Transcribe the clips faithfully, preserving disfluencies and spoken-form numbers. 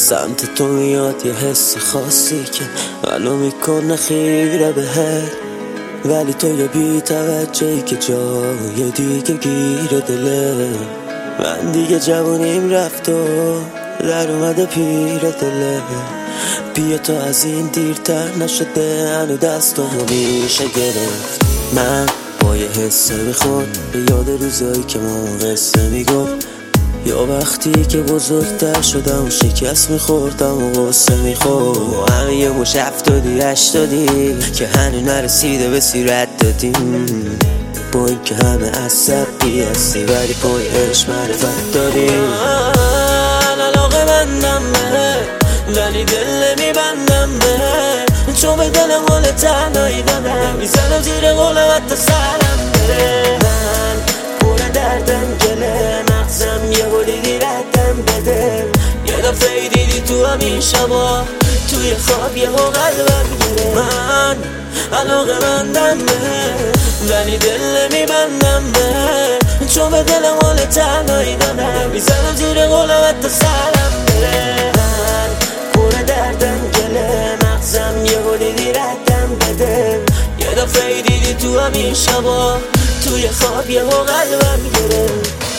سمت تو میاد یه حس خاصی که ولو میکنه خیره بهت، ولی تو یه بی توجهی که جای دیگه گیره دله. من دیگه جوونیم رفت و در اومده پیر دله. بیا تو از این دیرتر نشده، هنو دستامو میشه گرفت. من با یه حسه میخورد به یاد روزایی که ما قصه میگفت، یا وقتی که بزرگتر شدم و شکست میخوردم و غصه میخورد. همه یه مش هفتادی هشتادی که هنو نرسیده به سیرت دادیم، با این که همه عصبی هستی ولی پای عشق معرفت داریم. من علاقه بندم به ولی دل نمیبندم به، چون به دلم حال تنهایی دادم، میزنم زیر قولم حتی سرم بره. من پر دردم گله، مغزم یه بولیدی ردم بده. یه دفعه دیدی تو همین شبا توی خواب یه ها قلبم گره. من علاقه بندم به ولی دل نمیبندم به، چون به دلم حال تنهایی دادم، میزنم زیر قولم حتی سرم بره. من پر دردم گله، مغزم یه بولیدی ردم بده. یه دفعه دیدی تو همین شبا توی خواب یه ها قلبم گره.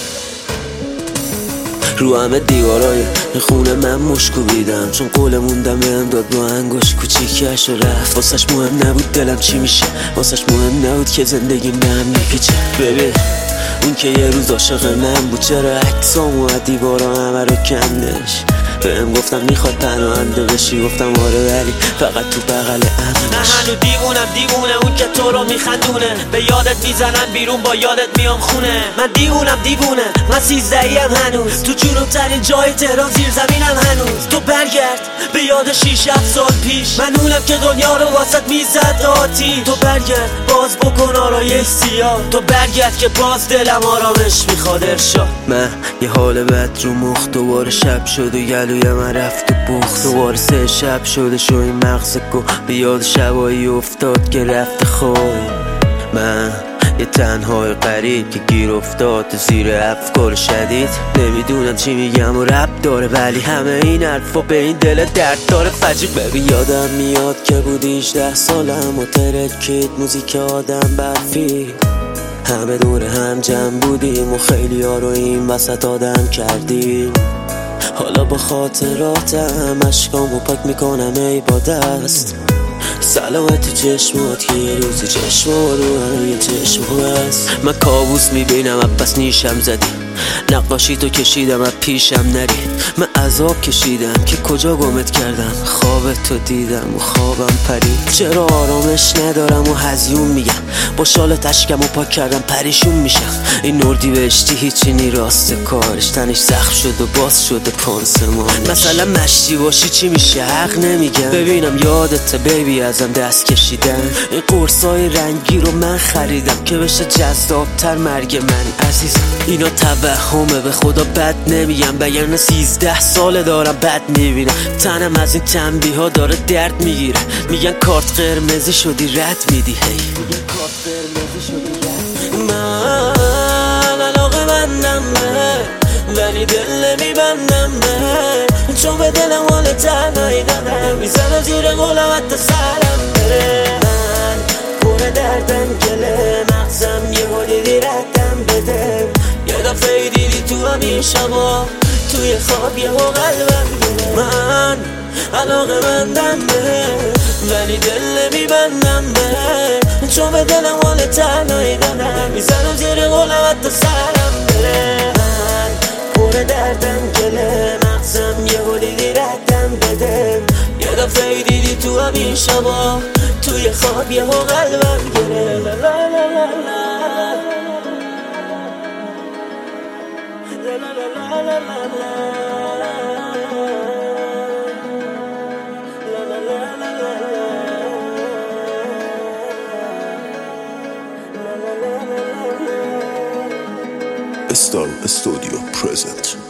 رو همه دیوارای خونه من مشکو بیدم، چون قول موندم بهم داد با انگوش کوچیکش و رفت. واسش مهم نبود دلم چی میشه، واسش مهم نبود که زندگیم به هم میپیچه. ببین اون که یه روز عاشق من بود، چرا عکسامو از دیوارا همه رو کندش. بهم گفتم میخواد پناهنده بشی، گفتم آره ولی فقط تو بغل امنش. نه هنو دیوونم دیوونه اون که تو رو میخندونه، به یادت میزنم بیرون با یادت میام خونه. من دیوونم دیوونه من سیزدهیم هنوز، تو جنوب ترین جای تهران زیر زمینم هنوز. تو برگرد به یاد شیش هفت سال پیش، من اونم که دنیا رو واسط میزد آتی. تو برگرد باز بکن آرایش سیاه، تو برگرد که باز دلم آرامش میخواد ارشاد. من یه حال بد رو مخ، دوباره شب شد و گلوی من رفت و بخت. دوباره سه شب شده شو این مغز گو به یاد شبایی افتاد که رفت خواب. من یه تنهای قریب که گیر افتاد زیر افکار شدید، نمیدونم چی میگم و رب داره، ولی همه این حرفا به این دل درد داره فجیب. ببین یادم میاد که بودی هجده سالم و ترکید موزیک آدم برفی، همه دور هم جمع بودیم و خیلی ها رو این وسط آدم کردیم. حالا با خاطراتم اشکامو پاک میکنم ای با دست، سلامت چشمات که یه روزی چشما رو همه یه چشم هست. من کابوس میبینم پس نیشم زدی، نقاشی تو کشیدم از پیشم نری. من عذاب کشیدم که کجا گمت کردم، خواب تو دیدم و خوابم پرید. چرا آرامش ندارم و هزیون میگم، با شال تشکم و پاک کردم پریشون میشم. این نوردی بهشتی هیچی نی راست کارش، تنش زخم شد و باز شده پانسمانش. مثلا مشتی باشی چی میشه حق نمیگم، ببینم یادت بیبی ازم دست کشیدن. این قرصای رنگی رو من خریدم که بشه جذابتر مرگ من عزیزم. اینا توهمه به خدا بد نمیگم، بگرنه سیزده ساله دارم بد میبینم. تنم از این تنبیه ها داره درد میگیره، میگن کارت قرمزی شدی رد میدی هی. میگن کارت قرمزی شدی رد. من علاقه بندم به ولی دل نمیبندم به، چون به دلم حال تنهایی دادم، میزنم زیر قولم حتی سرم بره. من پر دردم گله، مغزم یه بولیدی ردم بده. یه دفعه دیدی تو همین شبا توی خواب یه ها قلبم گره. من علاقه بندم به ولی دل نمیبندم به، چون به دلم حال تنهایی دادم، میزنم زیر قولم حتی سرم بره. من پر دردم گله، مغزم یه بولیدی ردم بده. یه دفعه دیدی تو همین شبا توی خواب یه ها قلبم گره. لا لا لا لا لا. Star Studio present.